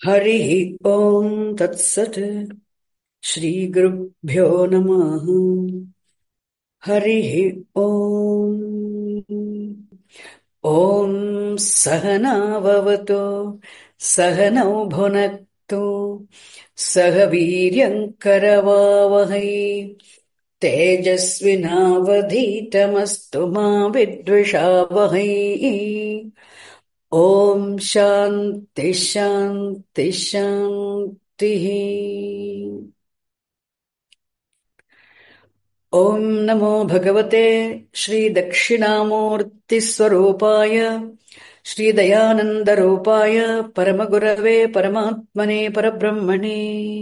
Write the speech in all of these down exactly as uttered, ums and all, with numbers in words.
हरिः ॐ तत्सत् श्रीगुरुभ्यो नमः। हरिः ॐ ॐ सहना भवतु सहनौ भुनक्तु सह वीर्यं करवावहै तेजस्विनावधीतमस्तु मा विद्विषावहै। ॐ शान्ति शान्ति शान्तिः। ॐ नमो भगवते श्रीदक्षिणामूर्तिस्वरूपाय श्रीदयानन्दरूपाय परमगुरवे परमात्मने परब्रह्मणे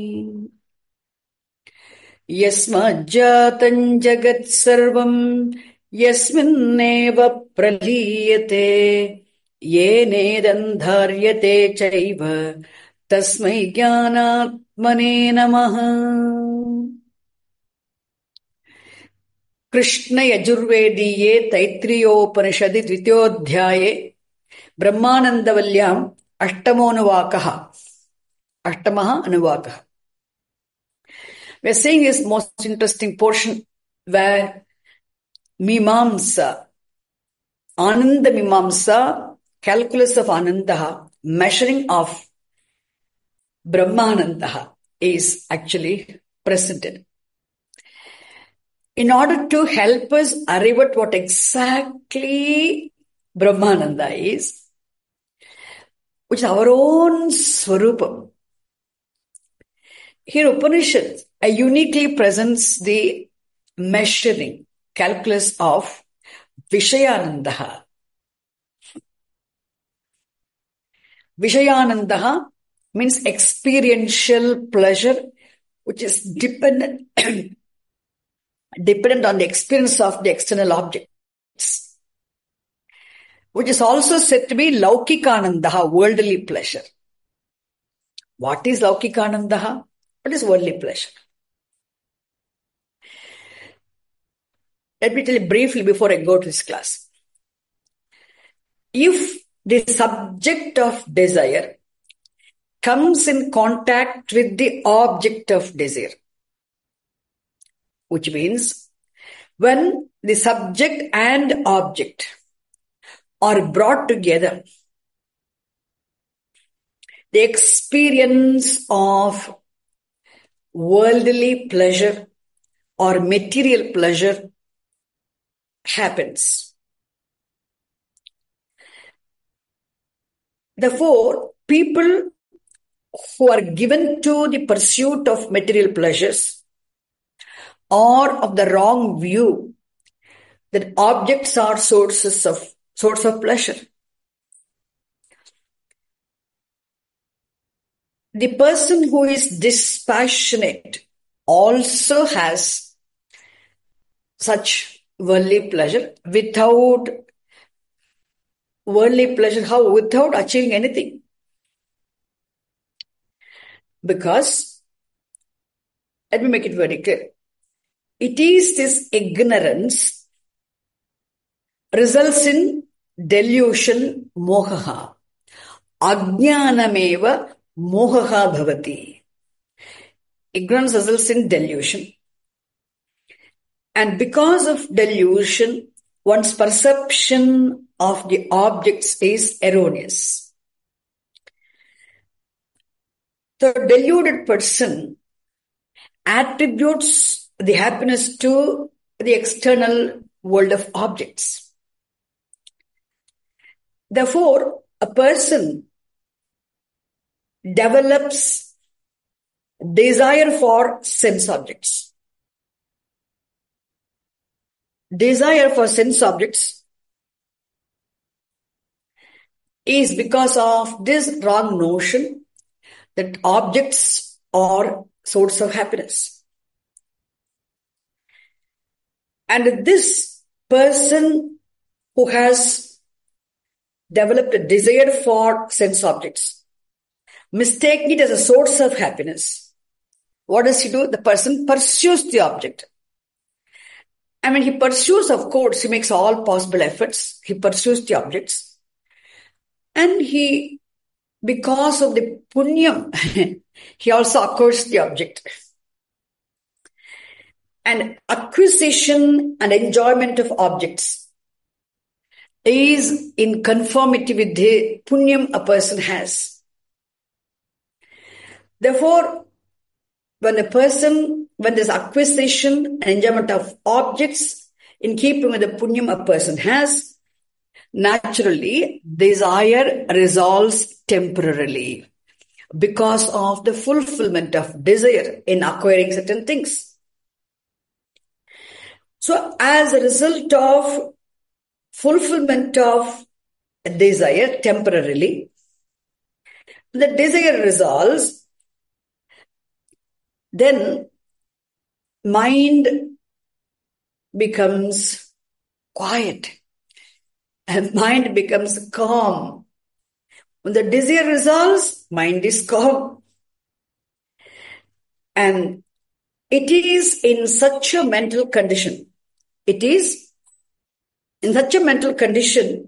यस्माज्जातं जगत्सर्वं यस्मिन्नेव प्रलीयते येनेदन्धार्यते चैव तस्मै ज्ञानात्मने नमः। Krishna यजुर्वेदीये तैत्तिरीयोपनिषदि द्वितीयोऽध्याये ब्रह्मानन्दवल्याम् अष्टमोऽनुवाकः अष्टमः अनुवाकः. We are seeing this most interesting portion where Mimamsa, Ananda Mimamsa, calculus of Ananda, measuring of Brahmananda is actually presented. In order to help us arrive at what exactly Brahmananda is, which is our own Swarupam. Here Upanishad uh, uniquely presents the measuring calculus of Vishayananda. Vishayananda means experiential pleasure, which is dependent dependent on the experience of the external objects, which is also said to be Laukikananda, worldly pleasure. What is Laukikananda? What is worldly pleasure? Let me tell you briefly before I go to this class. If the subject of desire comes in contact with the object of desire, which means when the subject and object are brought together, the experience of worldly pleasure or material pleasure happens. Therefore, people who are given to the pursuit of material pleasures or of the wrong view that objects are sources of source of pleasure. The person who is dispassionate also has such worldly pleasure without worldly pleasure, how? Without achieving anything. Because, let me make it very clear, it is this ignorance results in delusion, mohaha. Ajnanameva mohaha bhavati. Ignorance results in delusion. And because of delusion, one's perception of the objects is erroneous. The deluded person attributes the happiness to the external world of objects. Therefore, a person develops desire for sense objects. Desire for sense objects is because of this wrong notion that objects are source of happiness. And this person who has developed a desire for sense objects, mistaking it as a source of happiness, what does he do? The person pursues the object. I mean, he pursues, of course, he makes all possible efforts. He pursues the objects. And he because of the punyam, he also acquires the object. And acquisition and enjoyment of objects is in conformity with the punyam a person has. Therefore, when a person, when there's acquisition and enjoyment of objects in keeping with the punyam a person has, naturally, desire resolves temporarily because of the fulfillment of desire in acquiring certain things. So, as a result of fulfillment of desire temporarily, the desire resolves, then mind becomes quiet and mind becomes calm. When the desire resolves, mind is calm. And it is in such a mental condition, it is in such a mental condition,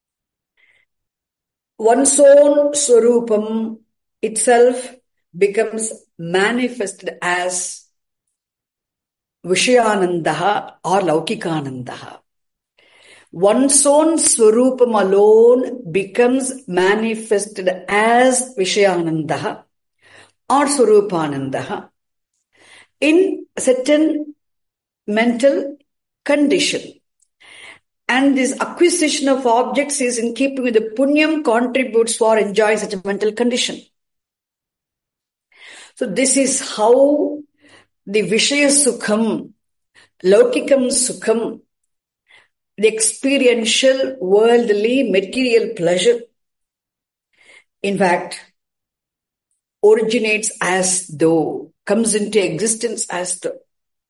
one's own swarupam itself becomes manifested as Vishayanandaha or Laukikanandaha. One's own swarupam alone becomes manifested as Vishayanandaha or Swarupanandaha in a certain mental condition. And this acquisition of objects is in keeping with the punyam contributes for enjoying such a mental condition. So this is how the Vishaya Sukham, Laukikam Sukham, the experiential, worldly, material pleasure, in fact, originates as though, comes into existence as though.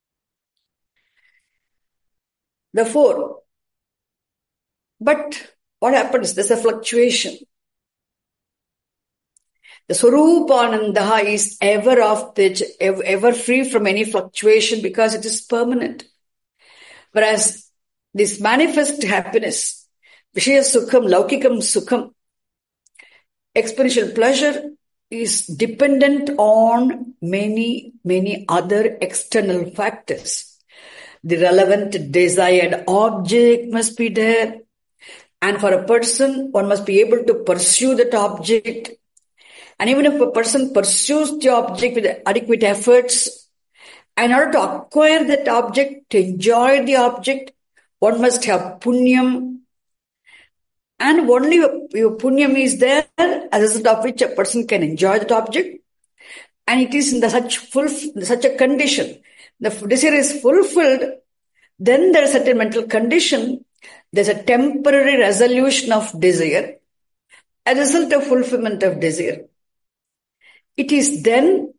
Therefore, but what happens? There's a fluctuation. The Swarupanandaha is ever of the, ever free from any fluctuation because it is permanent. Whereas this manifest happiness, Vishaya Sukham, Laukikam Sukham, experiential pleasure is dependent on many, many other external factors. The relevant desired object must be there. And for a person, one must be able to pursue that object. And even if a person pursues the object with adequate efforts, in order to acquire that object, to enjoy the object, one must have punyam. And only your punyam is there, as a result of which a person can enjoy that object. And it is in the such full, such a condition. The desire is fulfilled, then there is a certain mental condition. There's a temporary resolution of desire as a result of fulfillment of desire. It is then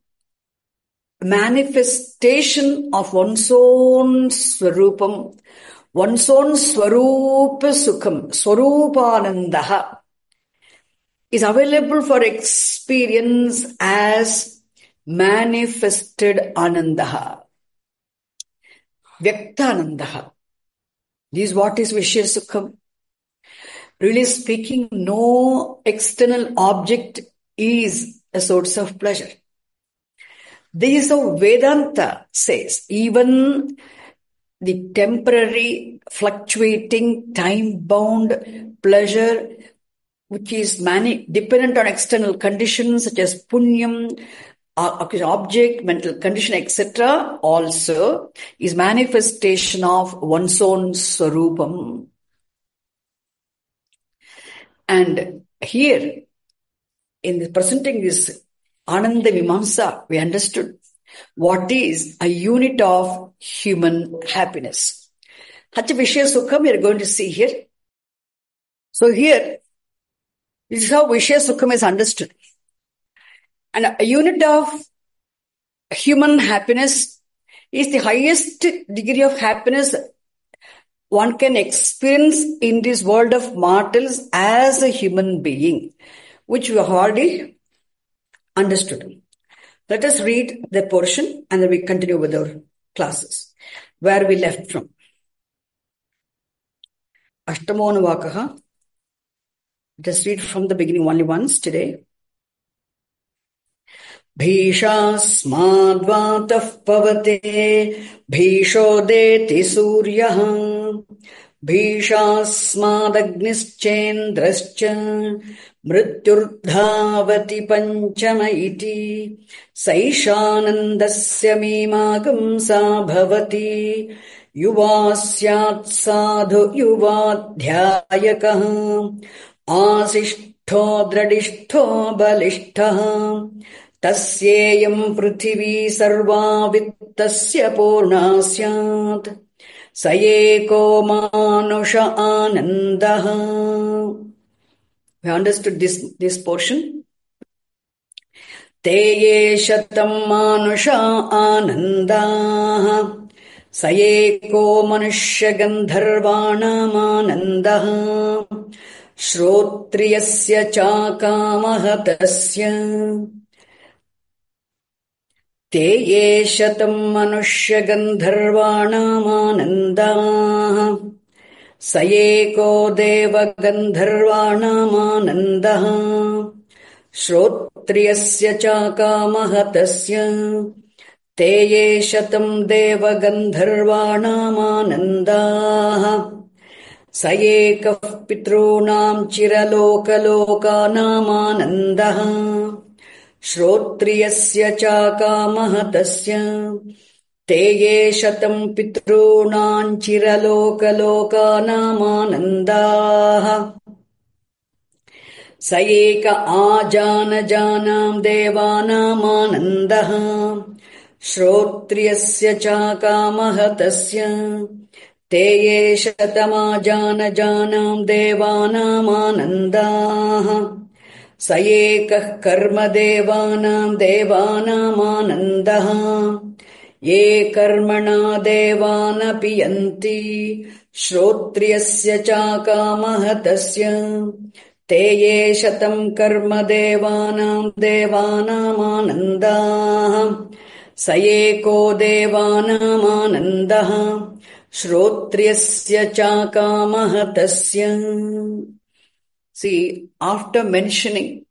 manifestation of one's own swarupam, one's own swarupa sukham, swarupanandaha is available for experience as manifested anandaha, vyaktanandaha. This is what is Vishaya Sukham. Really speaking, no external object is a source of pleasure. This is how Vedanta says. Even the temporary, fluctuating, time-bound pleasure, which is mani- dependent on external conditions such as punyam, object, mental condition, et cetera, also is manifestation of one's own swarupam. And here, in presenting this Ananda Mimamsa, we understood what is a unit of human happiness. Hacha Vishaya Sukham we are going to see here. So here, this is how Vishaya Sukham is understood. And a unit of human happiness is the highest degree of happiness one can experience in this world of mortals as a human being, which we have already understood. Let us read the portion and then we continue with our classes, where we left from. Ashtamonavakaha. Let us read from the beginning only once today. भीषास्माद्वातः पवते भीषोदेति सूर्यः भीषास्मादग्निश्चेन्द्रश्च मृत्युर्धावति पञ्चम इति सैषानन्दस्य मीमांसा भवति युवा स्यात् साधु युवाध्यायकः आशिष्ठो द्रडिष्ठो बलिष्ठः तस्येयम् पृथिवी सर्वा वित्तस्य पूर्णा स्यात् स एको मानुष आनन्दः. We understood this, this portion. ते ये शतम् मानुष आनन्दाः स एको मनुष्य गन्धर्वाणामानन्दः श्रोत्रियस्य चाकामः तस्य. ते ये शतम् मनुष्य गन्धर्वाणामानन्दाः स एको देव गन्धर्वाणामानन्दः श्रोत्रियस्य चाकामः तस्य. ते ये शतम् देव गन्धर्वाणामानन्दाः स एकः पितॄणाम् चिरलोकलोकानामानन्दः श्रोत्रियस्य चाकामः तस्य. ते ये शतम् पितॄणाम् चिरलोकलोकानामानन्दाः स एक आजानजानाम् देवानामानन्दः श्रोत्रियस्य चाकामः तस्य. ते ये शतमाजानजानाम् देवानामानन्दाः स एकः कर्मदेवानाम् देवानामानन्दः ये कर्मणा देवानपि यन्ति श्रोत्रियस्य चाकामः तस्य. ते ये शतम् कर्मदेवानाम् देवानामानन्दाः स एको देवानामानन्दः श्रोत्रियस्य चाकामः तस्य. See, after mentioning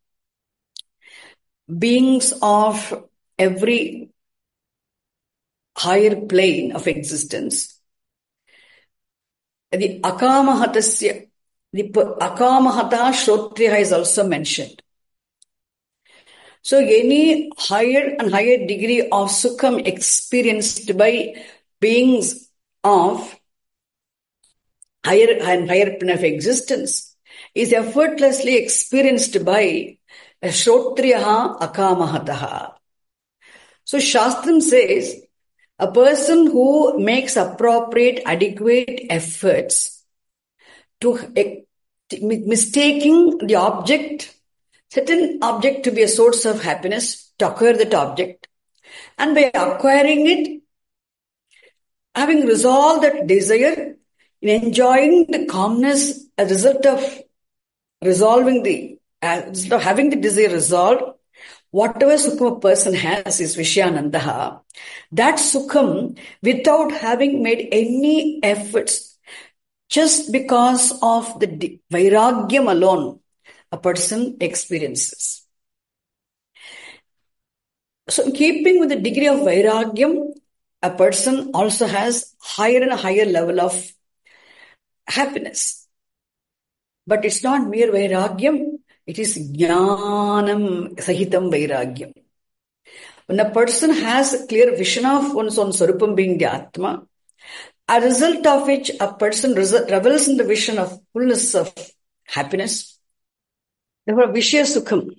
beings of every higher plane of existence, the akamahatasya, the akamahata shrotriya is also mentioned. So any higher and higher degree of sukham experienced by beings of higher and higher plane of existence is effortlessly experienced by Shrotriyaha Akamahataha. So Shastram says, a person who makes appropriate, adequate efforts to mistaking the object, certain object to be a source of happiness, to acquire that object, and by acquiring it, having resolved that desire, in enjoying the calmness as a result of resolving the, as of having the desire resolved, whatever sukham a person has is Vishyanandaha. That sukham, without having made any efforts, just because of the vairagyam alone, a person experiences. So in keeping with the degree of vairagyam, a person also has higher and higher level of happiness. But it's not mere vairagyam, it is jnanam sahitam vairagyam. When a person has a clear vision of one's own Swarupam being the Atma, a result of which a person revels in the vision of fullness of happiness, therefore Vishya Sukham.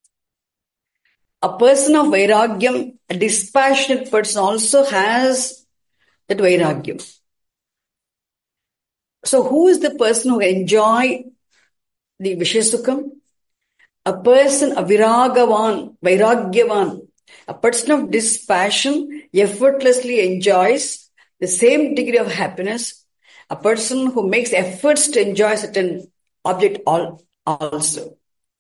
A person of vairagyam, a dispassionate person also has that vairagyam. So who is the person who enjoy the Vishya Sukham? A person, a viragavan, vairagyavan, a person of dispassion effortlessly enjoys the same degree of happiness. A person who makes efforts to enjoy certain object also.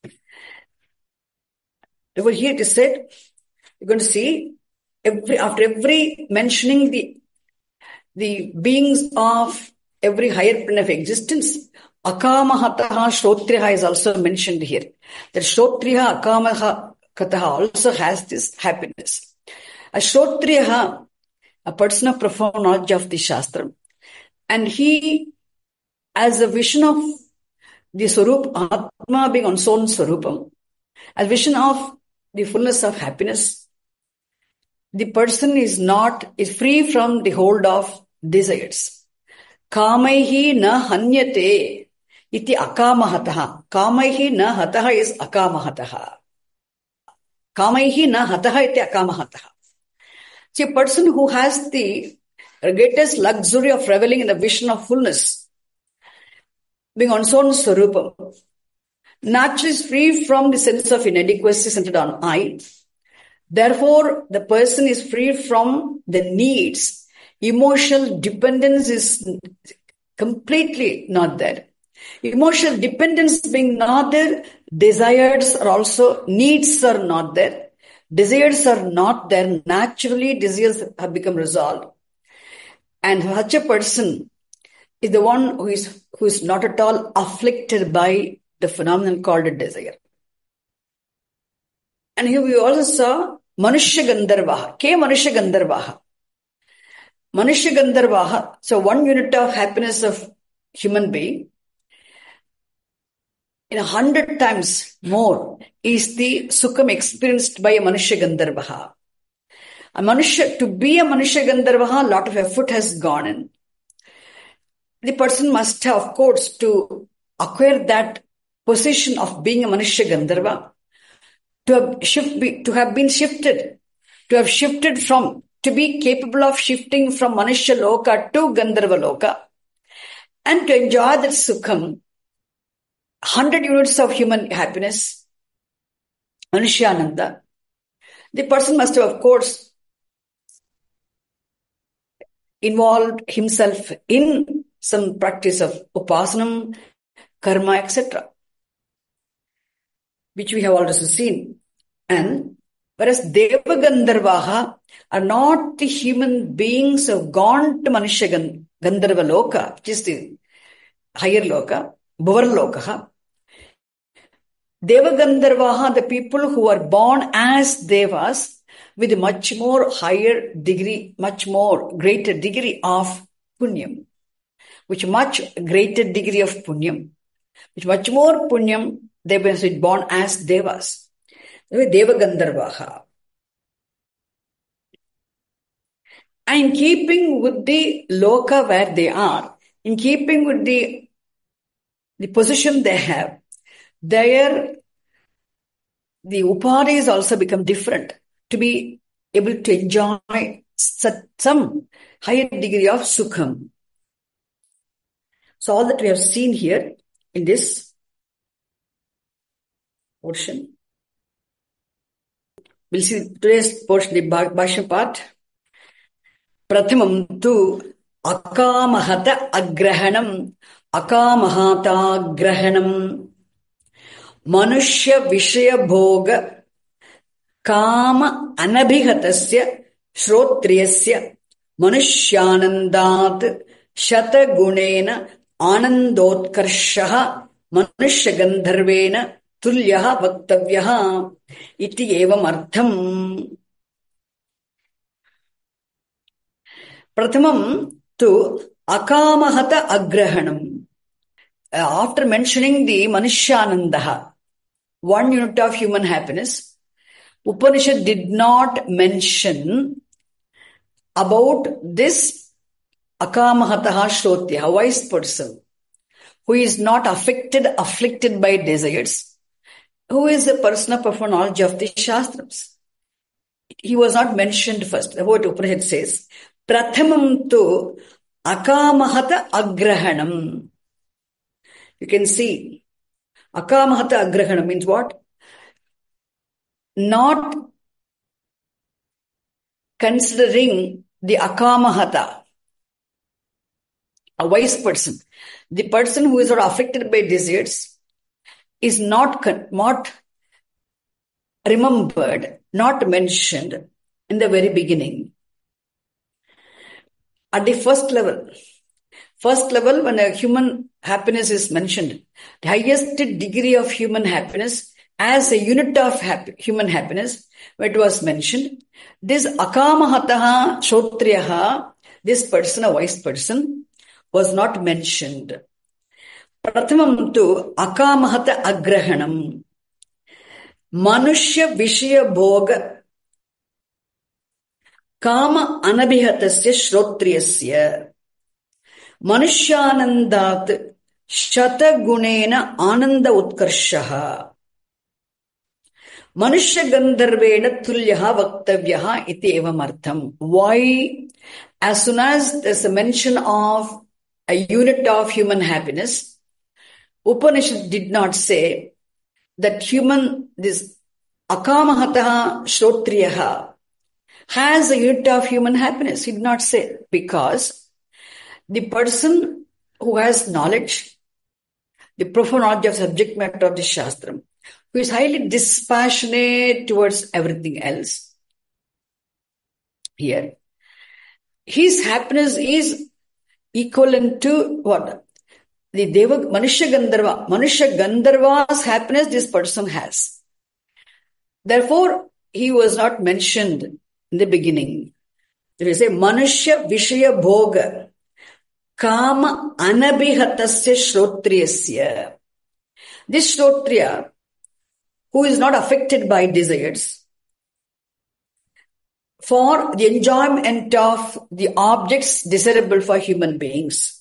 Over here it is said, you're going to see, every after every mentioning the, the beings of every higher plane of existence, Akamahataha Shrotriyaha is also mentioned here. That Shrotriyaha, Akamaha, Kataha also has this happiness. A Shrotriyaha, a person of profound knowledge of the Shastra, and he, as a vision of the Swarup, Atma being on its own Swarupam, as vision of the fullness of happiness, the person is not, is free from the hold of desires. Kamaihi na hanyate iti akamahataha. Kamaihi na hataha is akamahataha. Kamaihi na hataha iti akamahataha. See, a person who has the greatest luxury of reveling in the vision of fullness, being on its own Swarupam, naturally is free from the sense of inadequacy centered on I. Therefore, the person is free from the needs. Emotional dependence is completely not there. Emotional dependence being not there, desires are also, needs are not there. Desires are not there. Naturally, desires have become resolved. And such a person is the one who is, who is not at all afflicted by the phenomenon called a desire. And here we also saw Manushya Gandharvaha. Ke Manushya Gandharvaha. Manushya Gandharvaha. So one unit of happiness of human being, in a hundred times more is the Sukham experienced by a Manushya Gandharvaha. A Manushya, to be a Manushya Gandharvaha, a lot of effort has gone in. The person must have, of course, to acquire that position of being a Manushya Gandharva, to have, shift, to have been shifted, to have shifted from, to be capable of shifting from Manushya Loka to Gandharva Loka, and to enjoy that Sukham, hundred units of human happiness, Manushyananda. The person must have, of course, involved himself in some practice of upasanam, karma, et cetera, which we have also seen. And whereas Deva Gandharvaha are not the human beings who have gone to Manushya Gandharva Loka, which is the higher Loka, Bhuvar Lokaha. Deva Gandharvaha, the people who are born as Devas with a much more higher degree, much more greater degree of punyam, which much greater degree of punyam, which much more punyam, they were born as Devas. Deva Gandharvaha. And in keeping with the loka where they are, in keeping with the, the position they have, there the upadhis also become different to be able to enjoy some higher degree of sukham. So all that we have seen here in this portion. We'll see today's portion, the Bhashya part. Prathamam tu akamahata agrahanam, akamahata agrahanam, manushya vishaya bhoga, kama anabhihatasya, shrotriyasya, manushyanandat, shata gunena, anandotkarshaha, manushya gandharvena, tulyaha vaktavyaha, iti evam artham. Prathamam tu akamahata agrahanam. After mentioning the Manushyanandaha, one unit of human happiness, Upanishad did not mention about this akamahataha shrotya, a wise person who is not affected, afflicted by desires, who is a person of profound knowledge of the Shastrams. He was not mentioned first. What Upanishad says, Prathamam tu akamahata agrahanam. You can see, akamahata agrahanam means what? Not considering the akamahata, a wise person. The person who is not affected by desires is not, not remembered, not mentioned in the very beginning. At the first level, first level when a human happiness is mentioned, the highest degree of human happiness as a unit of happy, human happiness, it was mentioned, this akamahataha shrotriyaha, this person, a wise person, was not mentioned. Prathamam tu akamahata agrahanam. Manushya vishaya bhoga kama anabhihatasya shrotriyasya manushyanandat shatagunena ananda utkarshaha manushya gandharvena tulyaha vaktavyaha iti evam artham. Why? As soon as there's a mention of a unit of human happiness, Upanishad did not say that human, this akamahataha shrotriyaha, has a unit of human happiness. He did not say, because the person who has knowledge, the profound knowledge of subject matter of the Shastram, who is highly dispassionate towards everything else, here, his happiness is equivalent to what? The Deva, Manushya Gandharva. Manushya Gandharva's happiness this person has. Therefore, he was not mentioned in the beginning. There is a Manushya Vishaya Bhoga Kama Anabhihatasya Shrotriyasya. This Shrotriya, who is not affected by desires, for the enjoyment of the objects desirable for human beings,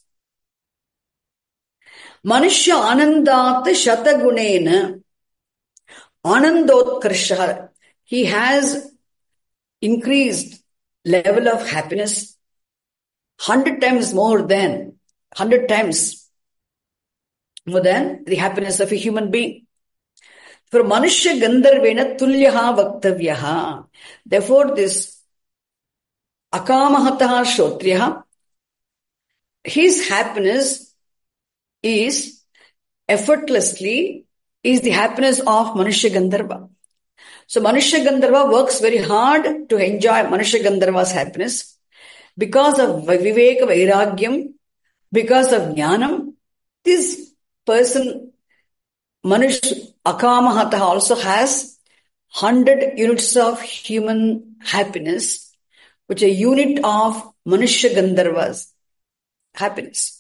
Manushya Anandat Shatagunena Anandotkarsha, he has increased level of happiness hundred times more than, hundred times more than the happiness of a human being. For Manushya Gandharvena Tulyaha Vaktavyaha. Therefore, this Akamahataha Shrotriyaha, his happiness is effortlessly is the happiness of Manushya Gandharva. So Manushya Gandharva works very hard to enjoy Manushya Gandharva's happiness because of Viveka Vairagyam, because of Jnanam. This person, Manushya Akamahataha, also has hundred units of human happiness, which is a unit of Manushya Gandharva's happiness.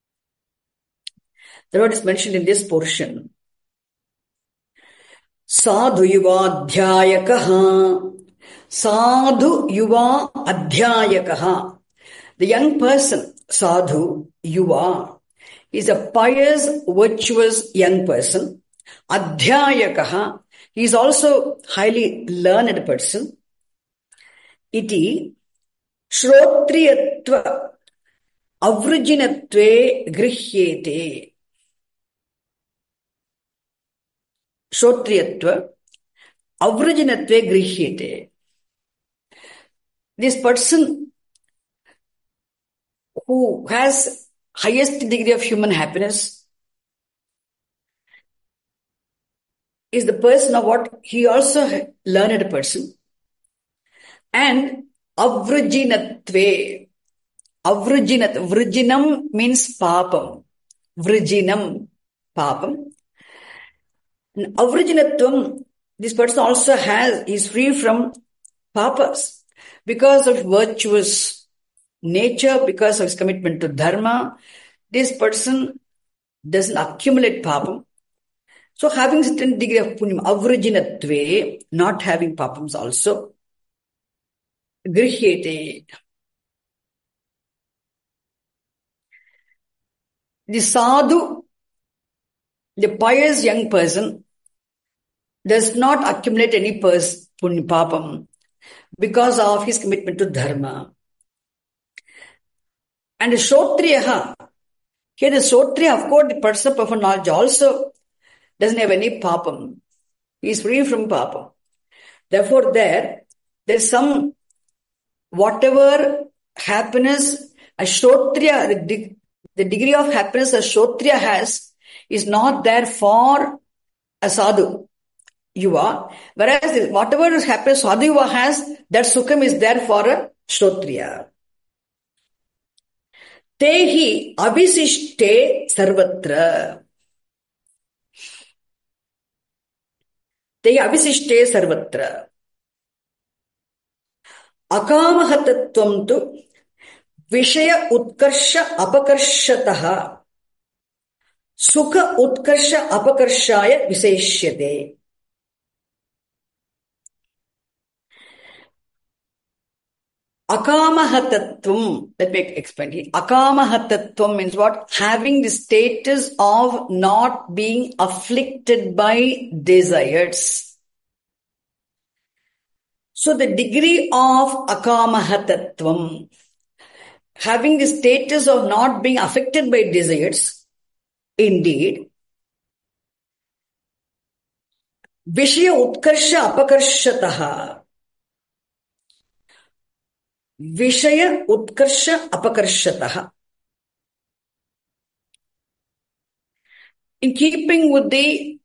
The word is mentioned in this portion. Sadhu yuva adhyayakaha. Sadhu yuva adhyayakaha. The young person, sadhu yuva, is a pious, virtuous young person. Adhyayakaha, he is also highly learned person. Iti shrotriyatva avrujinatve grihyete. Shrotriyatva avrujinatve grihyete. This person who has highest degree of human happiness is the person of what? He also learned person. And avrujinatve. Avrujinat. Vrujinam means papam. Vrujinam. Papam. Avrujinatvam, this person also has, is free from papas because of virtuous nature, because of his commitment to dharma. This person doesn't accumulate papam. So having certain degree of punyam, avrujinatve, not having papams also, grihyete. The sadhu, the pious young person, does not accumulate any pers- punya papam because of his commitment to dharma. And the shrotriyaha, here the shrotriya, of course, the person of profound knowledge also doesn't have any papam. He is free from papam. Therefore, there, there is some, whatever happiness a shrotriya, the, de- the degree of happiness a shrotriya has, is not there for a sadhu yuva, whereas whatever happens sadhu yuva has, that sukham is there for a shrotriya. Tehi abhisishte sarvatra. te avisishte sarvatra. Akamaha tattvam tu Vishaya utkarsha apakarshatah Sukha utkarsha apakarshaya viseshyate. Akamaha tattvam, let me explain it. Akamaha tattvam means what? Having the status of not being afflicted by desires. So the degree of akamaha tattvam, having the status of not being affected by desires, indeed, Vishaya utkarsha apakarshatah. Vishaya utkarsha apakarshatah. In keeping with the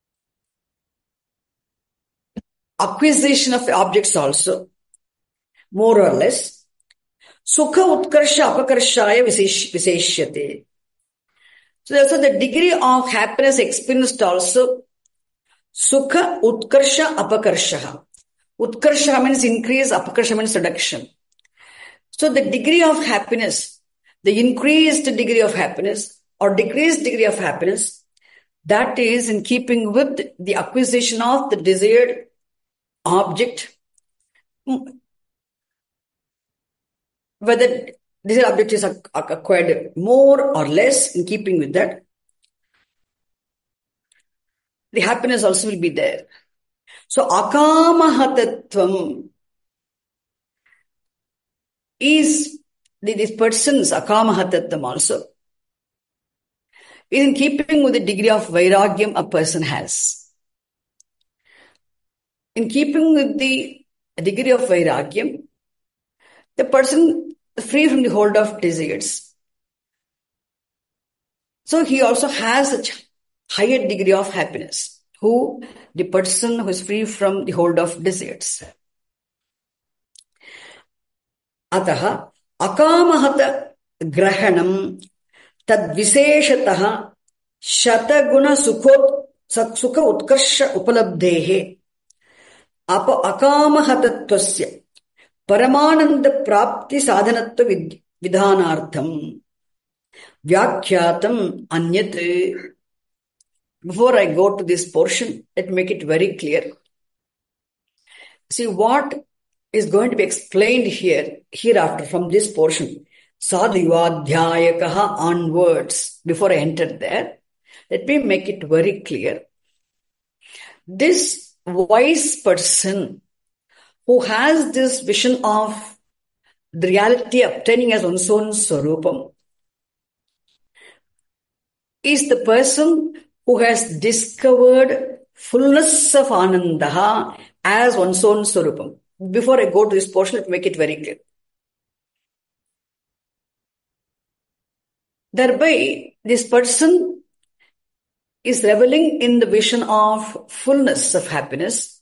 acquisition of objects also, more or less, Sukha utkarsha apakarshaya viseshyate. So also the degree of happiness experienced also, Sukha utkarsha apakarsha. Utkarsha means increase, apakarsha means reduction. So the degree of happiness, the increased degree of happiness or decreased degree of happiness, that is in keeping with the acquisition of the desired object, whether desired object is acquired more or less, in keeping with that, the happiness also will be there. So akamaha tattvam is this person's akamaha tattvam also is in keeping with the degree of vairagyam a person has. In keeping with the degree of vairagyam, the person is free from the hold of desires. So he also has a higher degree of happiness. Who? The person who is free from the hold of desires. Ataha akamahata grahanam tad visheshatah shataguna sukhot sukha utkarsha upalabdhehe apa akamahatatvasya paramananda prapti sadhanatva vidhanartham vyakyatam anyat. Before I go to this portion, let me make it very clear. See what is going to be explained here, hereafter from this portion. Sadhivadhyayakaha onwards. Before I enter there, let me make it very clear. This wise person who has this vision of the reality obtaining as one's own Swarupam is the person who has discovered fullness of Anandaha as one's own Swarupam. Before I go to this portion, let me make it very clear. Thereby, this person is reveling in the vision of fullness of happiness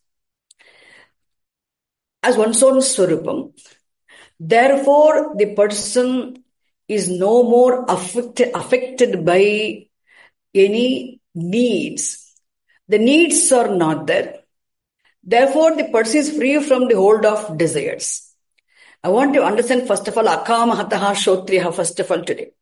as one's own Swarupam. Therefore, the person is no more affected, affected by any needs. The needs are not there. Therefore, the person is free from the hold of desires. I want to understand, first of all, akamahataha shotriyaha, first of all, today.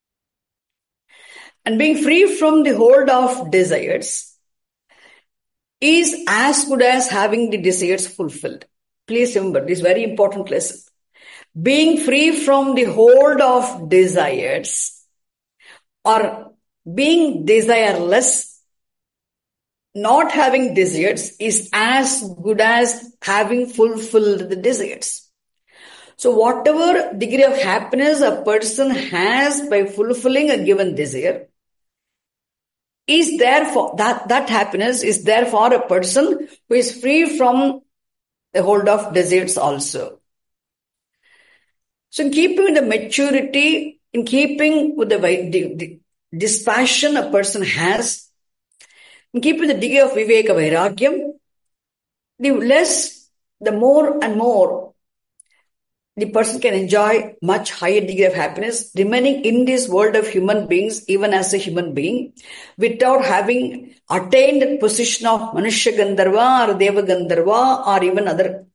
And being free from the hold of desires is as good as having the desires fulfilled. Please remember, this very important lesson. Being free from the hold of desires or being desireless, not having desires, is as good as having fulfilled the desires. So whatever degree of happiness a person has by fulfilling a given desire, is therefore, that, that happiness is therefore a person who is free from the hold of desires also. So in keeping with the maturity, in keeping with the, the, the dispassion a person has, in keeping the degree of viveka vairagyam, the less, the more and more the person can enjoy much higher degree of happiness remaining in this world of human beings, even as a human being, without having attained the position of Manushya Gandharva or Deva Gandharva or even other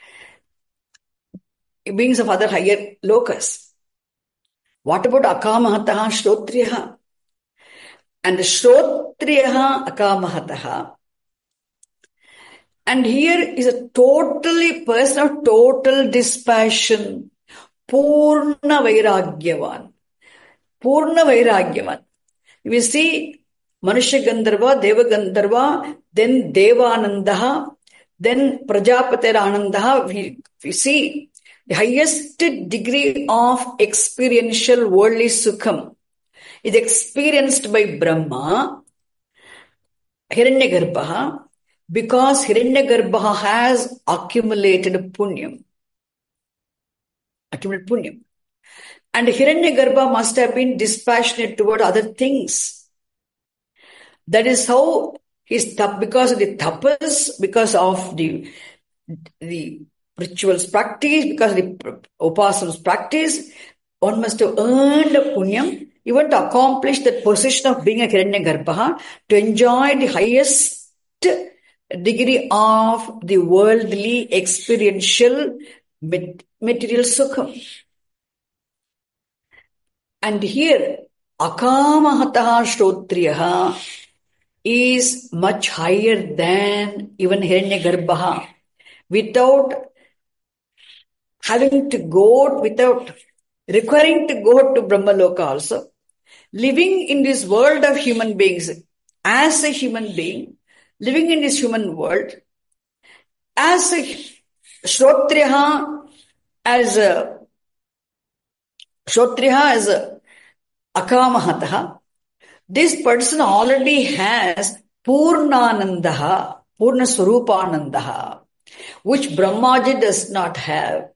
beings of other higher locus. What about Akamahataha Shrotriyaha? And Shrotriyaha Akamahataha. And here is a totally person of total dispassion. Purna Vairagyavan. Purna Vairagyavan. We see Manushya Gandharva, Deva Gandharva, then Devanandaha, then Prajapatera Anandaha. We, we see the highest degree of experiential worldly sukham is experienced by Brahma, Hiranyagarbha, because Hiranyagarbha has accumulated punyam. Accumulated punyam. And Hiranyagarbha must have been dispassionate toward other things. That is how his tap, because of the tapas, because of the, the rituals practice, because of the upasanas practice, one must have earned a punyam, even to accomplish that position of being a Hiranyagarbha, to enjoy the highest degree of the worldly experiential material sukham. And here, Akamahataha Shrotriyaha is much higher than even Hiranyagarbha, without having to go, without requiring to go to Brahmaloka also. Living in this world of human beings, as a human being, living in this human world, as a Shrotriyaha, as a Shrotriyaha, as a Akamahataha, this person already has Purnanandaha, Purna Swarupanandaha, which Brahmaji does not have.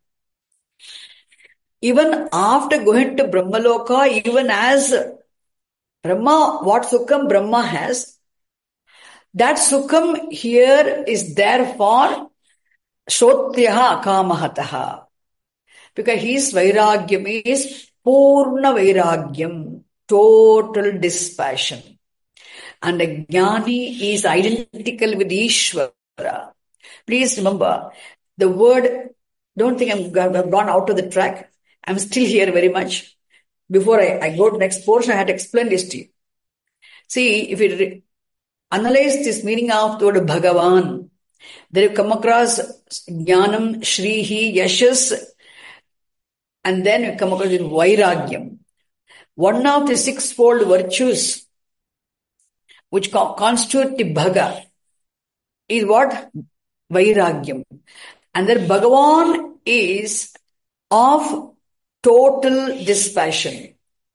Even after going to Brahmaloka, even as Brahma, what Sukham Brahma has, that Sukham here is there for Shrotriyaha Akamahataha. Because his Vairagyam is Purna Vairagyam, total dispassion. And a Jnani is identical with Ishvara. Please remember, the word, don't think I'm, I've gone out of the track. I'm still here very much. Before I, I go to the next portion, I had to explain this to you. See, if you re- analyze this meaning of the word Bhagavan, then you come across Jnanam, Shrihi, Yashas, and then you come across with Vairagyam. One of the sixfold virtues which co- constitute the Bhaga is what? Vairagyam. And that Bhagavan is of total dispassion.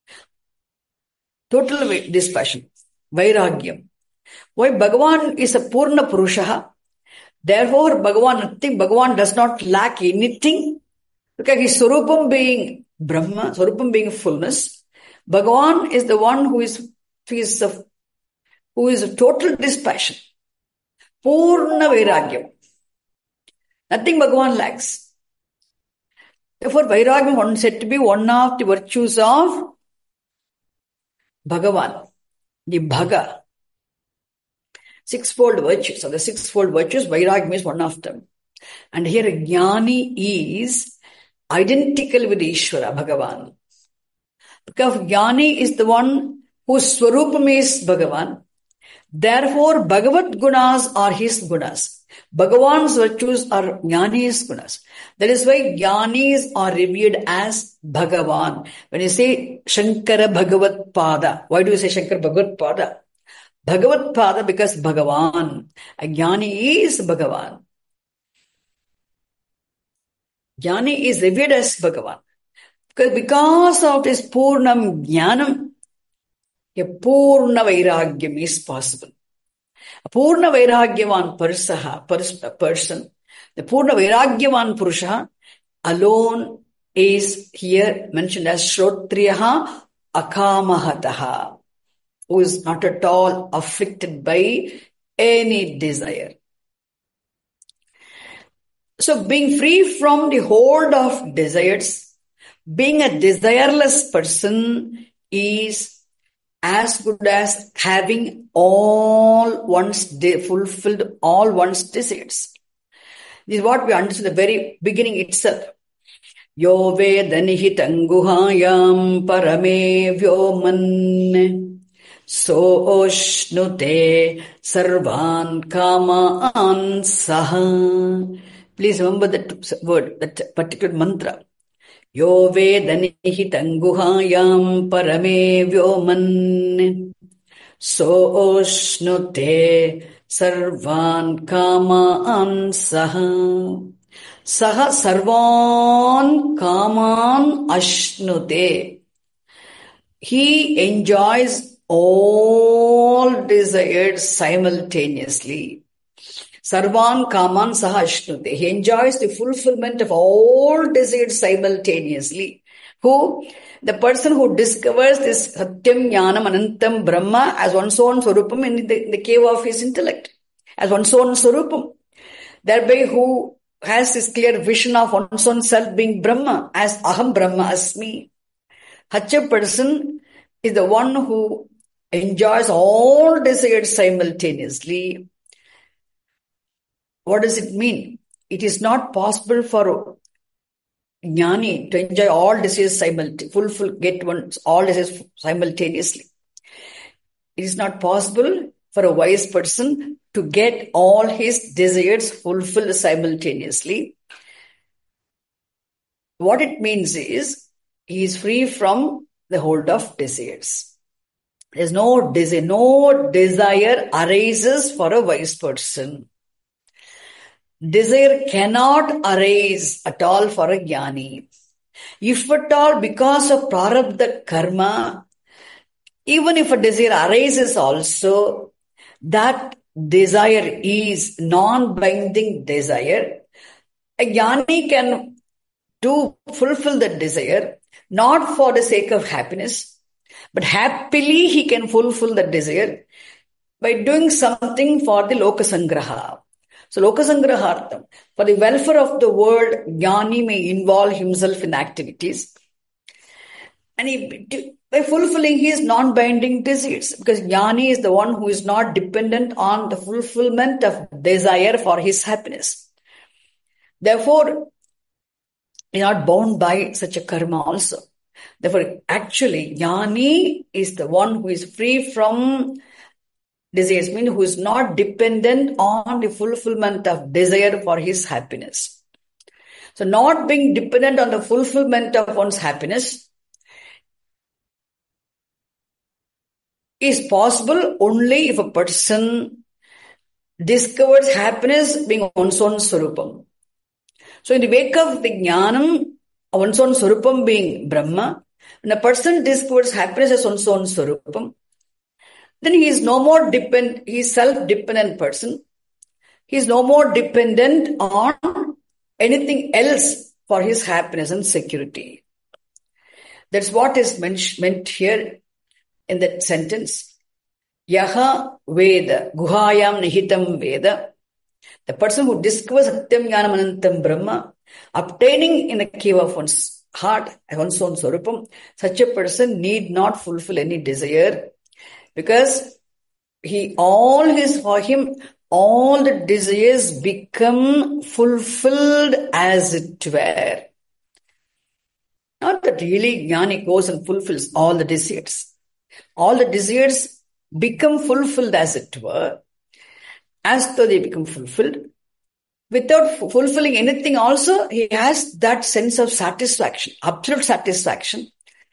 Total dispassion. Vairagyam. Why? Bhagavan is a Purna Purusha. Therefore, Bhagavan, nothing, Bhagavan does not lack anything. Because his Swarupam being Brahma, Swarupam being fullness, Bhagavan is the one who is, who is of, who is of total dispassion. Purna Vairagyam. Nothing Bhagavan lacks. Therefore, Vairagyam is said to be one of the virtues of Bhagavan, the Bhaga. Sixfold virtues. Of the sixfold virtues, Vairagyam is one of them. And here, Jnani is identical with Ishvara, Bhagavan. Because Jnani is the one whose Swarupam is Bhagavan. Therefore, Bhagavat gunas are his gunas. Bhagavan's virtues are Jnani's gunas. That is why Jnanis are revered as Bhagavan. When you say Shankara Bhagavat Pada, why do you say Shankara Bhagavat Pada? Bhagavat Pada because Bhagavan. A Jnani is Bhagavan. Jnani is revered as Bhagavan. Because, because of this Purnam Jnanam, a Purna Vairagyam is possible. A Purna Vairagyavan Pursaha, person, the Purna Vairagyavan Purusha alone is here mentioned as Shrotriyaha Akamahataha, who is not at all afflicted by any desire. So being free from the hold of desires, being a desireless person is as good as having all one's de- fulfilled all one's desires. This is what we understood at the very beginning itself. Yo veda nihitam guhayam parame vyoman soshnute sarvan kamaan saha. Please remember that word, that particular mantra. Yo veda nihitam guhayam parame vyoman soshnute sarvan kamaan saha. Saha sarvan kaman ashnute. He enjoys all desires simultaneously. Sarvan kaman saha ashnute. He enjoys the fulfillment of all desires simultaneously. Who? The person who discovers this Satyam Jnanam Anantam Brahma as one's own Swarupam in the, in the cave of his intellect. As one's own Swarupam. Thereby who has this clear vision of one's own self being Brahma, as Aham Brahma Asmi. Such a person is the one who enjoys all desires simultaneously. What does it mean? It is not possible for Jnani to enjoy all desires simultaneously, fulfill, get one's all desires simultaneously. It is not possible for a wise person to get all his desires fulfilled simultaneously. What it means is, he is free from the hold of desires. There is no desire, no desire arises for a wise person. Desire cannot arise at all for a jnani. If at all, because of prarabdha karma, even if a desire arises also, that desire is non-binding desire. A jnani can do fulfill that desire, not for the sake of happiness, but happily he can fulfill that desire by doing something for the lokasangraha. So lokasangrahartham, for the welfare of the world, jnani may involve himself in activities. And he, by fulfilling his non-binding desires, because jnani is the one who is not dependent on the fulfillment of desire for his happiness. Therefore, he is not bound by such a karma also. Therefore, actually, jnani is the one who is free from desires, meaning who is not dependent on the fulfillment of desire for his happiness. So, not being dependent on the fulfillment of one's happiness is possible only if a person discovers happiness being one's own Swarupam. So in the wake of the Jnanam, one's own Swarupam being Brahma, when a person discovers happiness as one's own Swarupam, then he is no more dependent, he is self-dependent person. He is no more dependent on anything else for his happiness and security. That's what is meant here in that sentence. Yaha Veda, Guhayam Nihitam Veda. The person who discovers Satyam Jnanam Anantam Brahma, obtaining in the cave of one's heart, one's own Swarupam, such a person need not fulfill any desire, because he, all his, for him, all the desires become fulfilled as it were. Not that really jnani goes and fulfills all the desires. All the desires become fulfilled as it were, as though they become fulfilled. Without fulfilling anything also, he has that sense of satisfaction, absolute satisfaction,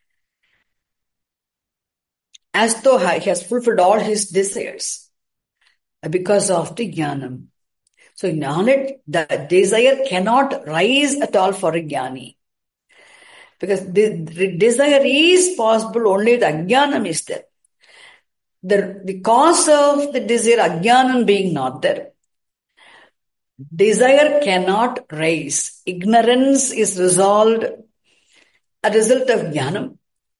as though he has fulfilled all his desires because of the jnanam. So in knowledge, the desire cannot rise at all for a jnani. Because the, the desire is possible only if the ajnanam is there. The, the cause of the desire, ajnanam being not there, desire cannot rise. Ignorance is resolved a result of jnanam.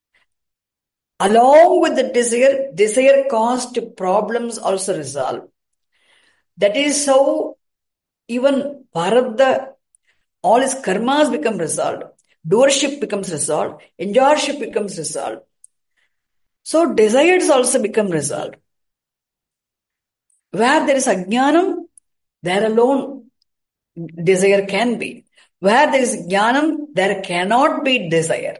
Along with the desire, desire caused problems also resolve. That is how even Prarabdha all his karmas become resolved. Doership becomes resolved. Enjoyership becomes resolved. So desires also become resolved. Where there is ajnanam, there alone desire can be. Where there is jnanam, there cannot be desire.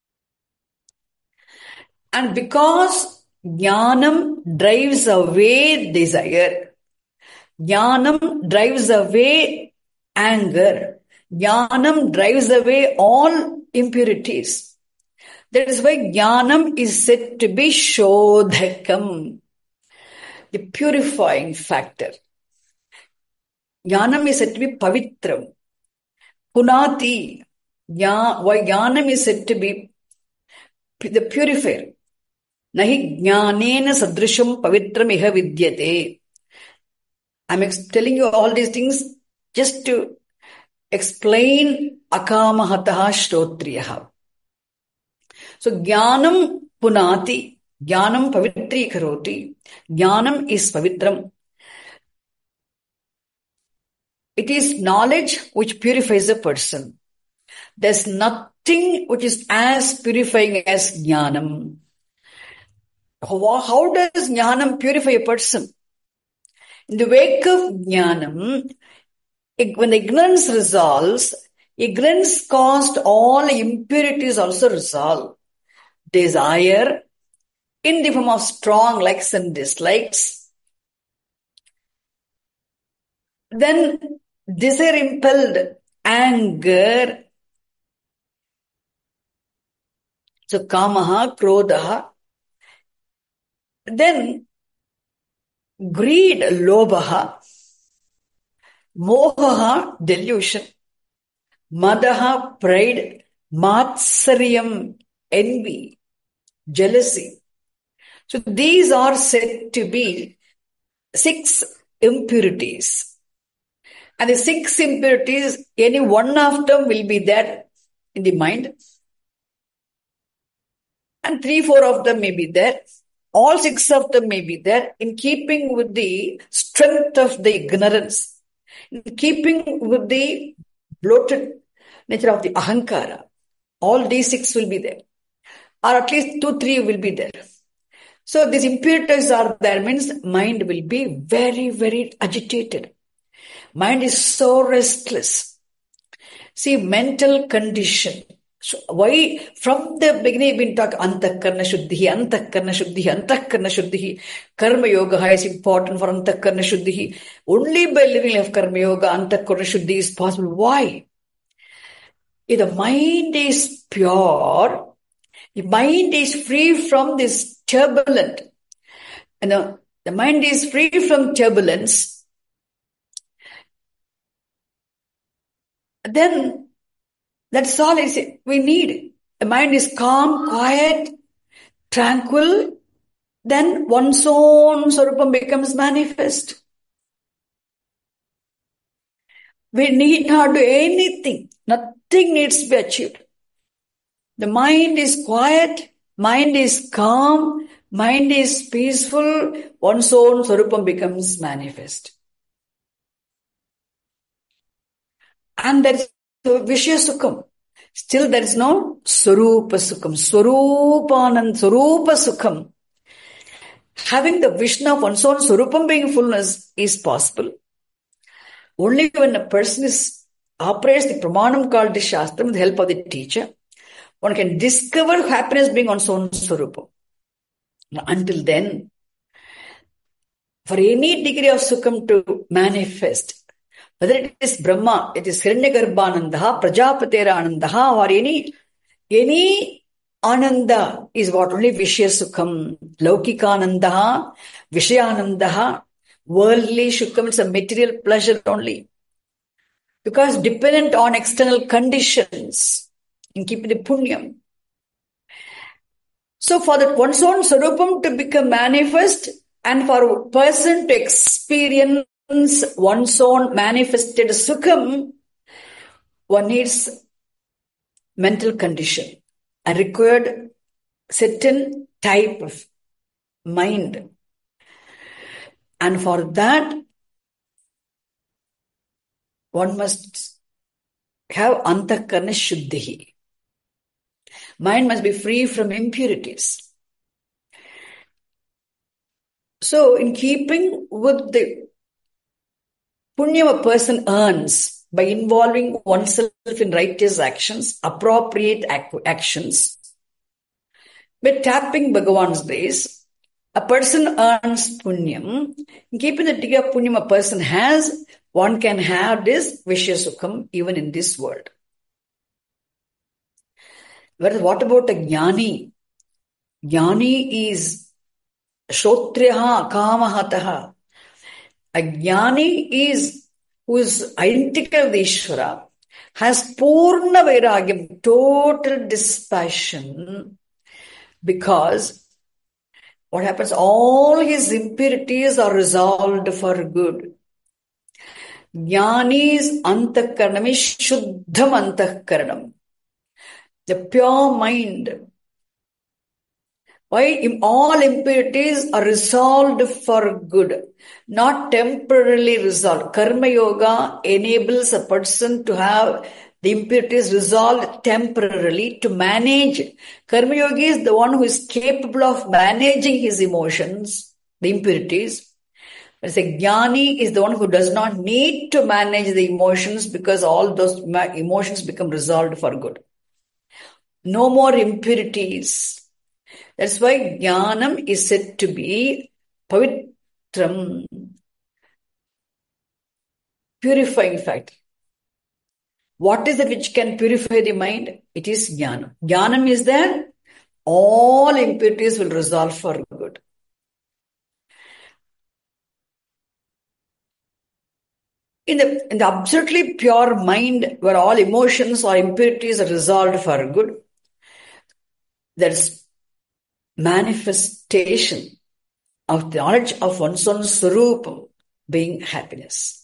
And because jnanam drives away desire, jnanam drives away anger, jnanam drives away all impurities. That is why jnanam is said to be shodhakam, the purifying factor. Jnanam is said to be pavitram. Punati, why Jnanam is said to be the purifier. Nahi jnanena sadrisham pavitram iha vidyate. I'm telling you all these things just to explain akamahataha shrotriyaha. So jnanam punati, jnanam pavitri karoti, jnanam is pavitram. It is knowledge which purifies a person. There's nothing which is as purifying as jnanam. How, how does jnanam purify a person? In the wake of jnanam, when the ignorance resolves, ignorance caused all impurities also resolve. Desire, in the form of strong likes and dislikes, then desire impelled anger, so kamaha, krodha, then greed, lobha, mohaha, delusion, madaha, pride, matsaryam, envy, jealousy. So these are said to be six impurities. And the six impurities, any one of them will be there in the mind. And three, four of them may be there. All six of them may be there in keeping with the strength of the ignorance, in keeping with the bloated nature of the ahankara. All these six will be there. Or at least two, three will be there. So these impurities are there means mind will be very, very agitated. Mind is so restless. See, mental condition. So why from the beginning we've been talking antakarna shuddhi, antakarna shuddhi, antakarna shuddhi. Karma yoga is important for antakarna shuddhi. Only by living life karma yoga, antakarna shuddhi is possible. Why? If the mind is pure, the mind is free from this turbulent. You know, the mind is free from turbulence. Then that's all is we need. The mind is calm, quiet, tranquil. Then one's own Swarupam becomes manifest. We need not do anything. Nothing needs to be achieved. The mind is quiet, mind is calm, mind is peaceful. One's own Swarupam becomes manifest. And there is Vishya Sukham. Still there is no Swarupa Sukham. Swarupanand, Swarupa Sukham. Having the vision of one's own Swarupam being fullness is possible. Only when a person is operates the pramanam called the Shastra with the help of the teacher, one can discover happiness being one's own Swarupam. Until then, for any degree of Sukham to manifest, whether it is Brahma, it is Hiranyagarbhanandaha, Prajapatera Anandaha, or any, any Ananda is what only Vishya Sukham, Laukikanandaha, Vishayanandaha, worldly Sukham, it's a material pleasure only. Because dependent on external conditions in keeping the punyam. So for that one's own Swarupam to become manifest and for a person to experience one's own manifested Sukham, one needs mental condition, a required certain type of mind. And for that, one must have antakarana shuddhi. Mind must be free from impurities. So, in keeping with the punya a person earns by involving oneself in righteous actions, appropriate actions, by tapping Bhagavan's grace, a person earns punyam. In keeping the degree of punyam a person has, one can have this Vishya-sukham even in this world. Whereas what about a jnani? Jnani is Shrotriyaha Kamahataha. A jnani is, who is identical with Ishvara, has Purna Vairagyam, total dispassion, because what happens, all his impurities are resolved for good. Jnani's antakaranam is shuddham antakaranam, the pure mind. Why? All impurities are resolved for good, not temporarily resolved. Karma Yoga enables a person to have the impurities resolved temporarily to manage. Karma Yogi is the one who is capable of managing his emotions, the impurities. Whereas a jnani is the one who does not need to manage the emotions because all those emotions become resolved for good. No more impurities. That's why jnanam is said to be pavitram, purifying fact. What is it which can purify the mind? It is jnanam. Jnanam is there, all impurities will resolve for good. In the, in the absolutely pure mind, where all emotions or impurities are resolved for good, there's manifestation of the knowledge of one's own Swarupam being happiness.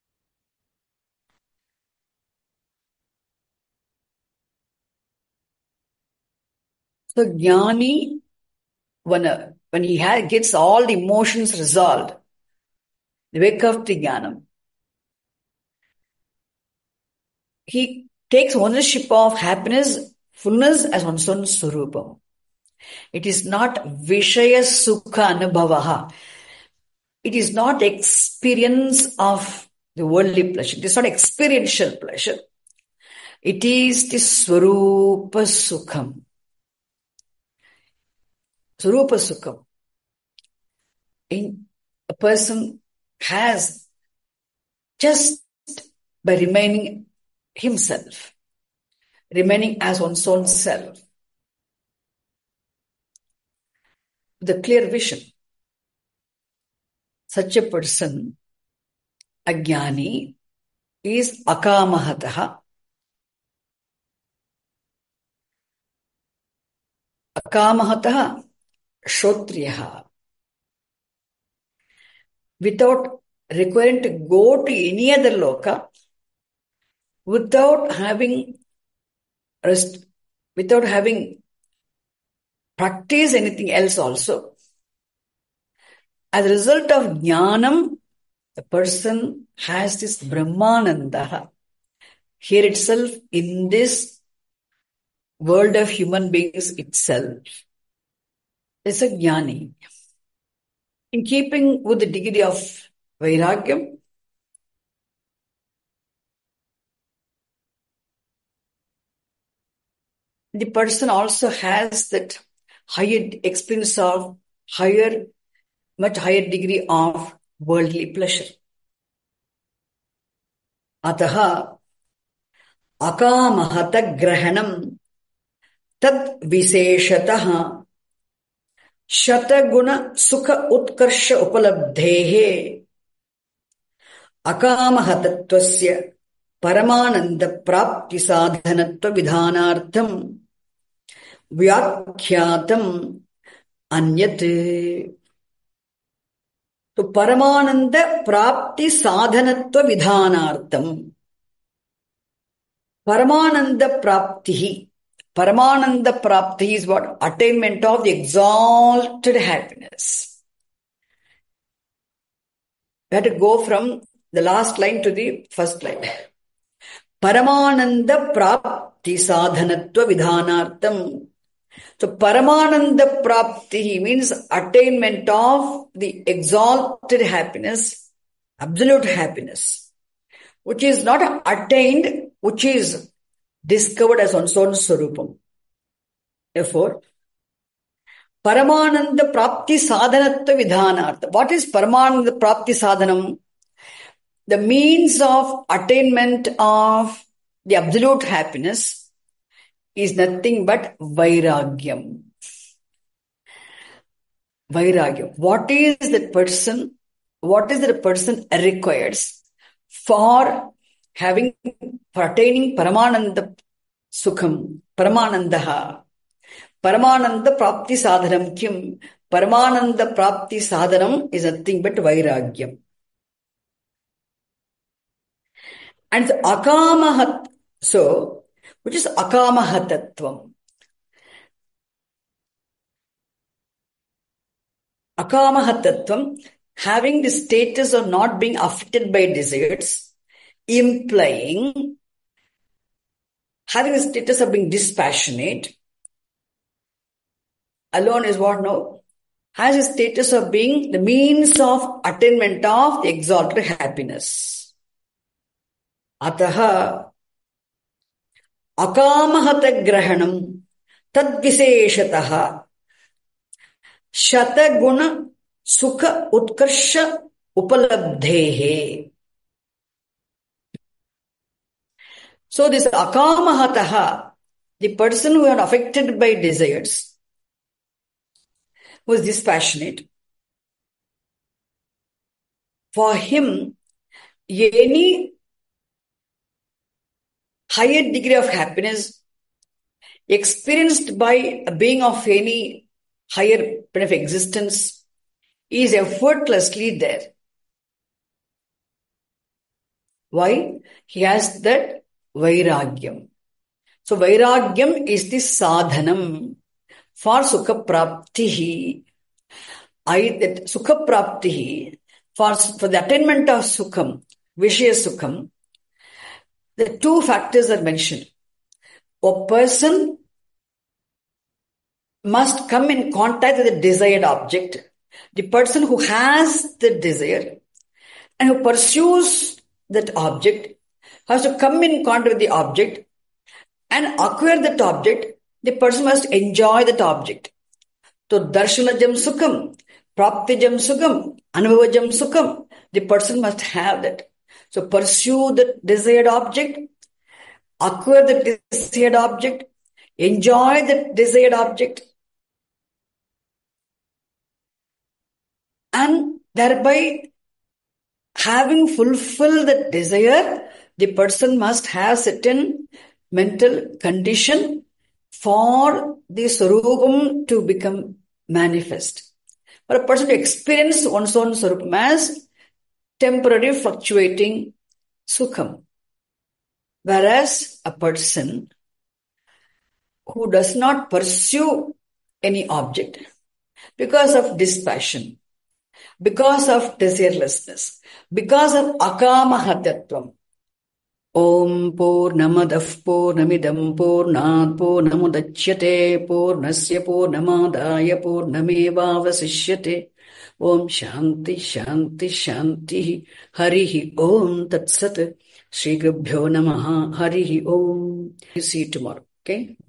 So jnani, when, a, when he has, gets all the emotions resolved, the wake up to jnanam, he takes ownership of happiness, fullness as one's own Swarupam. It is not Vishaya Sukha Anubhavaha. It is not experience of the worldly pleasure. It is not experiential pleasure. It is the Swarupa Sukham. Swarupa Sukham. In a person has just by remaining himself, remaining as one's own self, the clear vision. Such a person, a jnani, is akamahataha. Akamahataha shrotriyaha. Without requiring to go to any other loka, without having rest, without having practiced anything else also. As a result of jnanam, the person has this brahmananda here itself in this world of human beings itself. It's a jnani. In keeping with the degree of vairagyam, the person also has that higher experience of higher, much higher degree of worldly pleasure. Ataha akamahata grahanam tad viseshataha shataguna sukha utkarsha upalabdhehe akamahatatvasya paramananda prapti sadhanatva vidhanartham vyakkhyatam anyat. So paramananda prapti sadhanatva vidhanartham. Paramananda prapti. Paramananda prapti is what? Attainment of the exalted happiness. We have to go from the last line to the first line. Paramananda Prapti Sadhanatva Vidhanartham. So Paramananda Prapti means attainment of the exalted happiness, absolute happiness, which is not attained, which is discovered as one's own Swarupam. Therefore, Paramananda Prapti Sadhanatva Vidhanartha. What is Paramananda Prapti Sadhanam? The means of attainment of the absolute happiness is nothing but Vairagyam. Vairagyam. What is that person, what is that a person requires for having, for attaining Paramananda Sukham, Paramanandaha? Paramananda Prapti Sadhanam Kim? Paramananda Prapti Sadhanam is nothing but Vairagyam. And the Akamahat, so, which is Akamahatatvam. Akamahatatvam, having the status of not being affected by desires, implying having the status of being dispassionate, alone is what? No. Has a status of being the means of attainment of the exalted happiness. Ataha akamahata grahanam tadviseshataha shataguna sukha utkarsha upalabdhehe. So this akamahataha, the person who are affected by desires, who is dispassionate, for him, any higher degree of happiness experienced by a being of any higher plane of existence is effortlessly there. Why? He has that Vairagyam. So Vairagyam is the sadhanam for Sukha Praptihi. I, that Sukha Praptihi, for, for the attainment of Sukham, Vishaya Sukham, the two factors are mentioned. A person must come in contact with the desired object. The person who has the desire and who pursues that object has to come in contact with the object and acquire that object. The person must enjoy that object. So, darshanajam sukham, praptijam sukham, anubhavajam sukham. The person must have that. So, pursue the desired object, acquire the desired object, enjoy the desired object, and thereby having fulfilled the desire, the person must have certain mental condition for the Swarupam to become manifest. For a person to experience one's own Swarupam as temporary fluctuating Sukham. Whereas a person who does not pursue any object because of dispassion, because of desirelessness, because of akamahatatvam. Om Purnamadav Purnamidam Purnat Purnamudachyate Purnasya Purnamadaya Purnamevavasishyate. Om Shanti Shanti Shanti Harihi Om Tat Sat. Shri Gurubhyo Namaha Harihi Om. See you tomorrow. Okay.